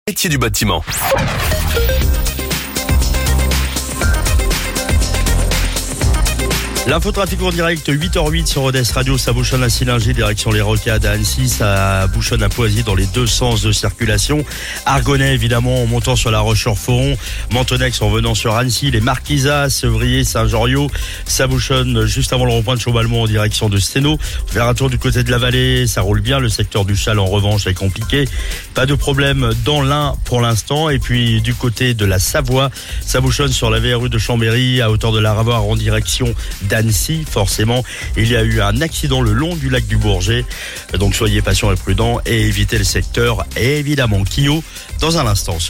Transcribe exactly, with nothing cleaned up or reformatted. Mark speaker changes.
Speaker 1: Métier du bâtiment.
Speaker 2: L'infotrafic en direct, huit heures huit sur Rodez Radio, ça bouchonne à Sillinger, direction les Rocades à Annecy, ça bouchonne à Poisy dans les deux sens de circulation. Argonnet évidemment en montant sur la Roche-sur-Foron, Mentonex en venant sur Annecy, les Marquisas, Sevrier, Saint-Joriot, ça bouchonne juste avant le rond-point de Chaubalmont en direction de Sténo. Faire un tour du côté de la vallée, ça roule bien, le secteur du Châle en revanche est compliqué. Pas de problème dans l'Ain pour l'instant, et puis du côté de la Savoie, ça bouchonne sur la V R U de Chambéry à hauteur de la Ravoir en direction d'Annecy. Forcément, il y a eu un accident le long du lac du Bourget, donc soyez patients et prudents et évitez le secteur, et évidemment Kio dans un instant sur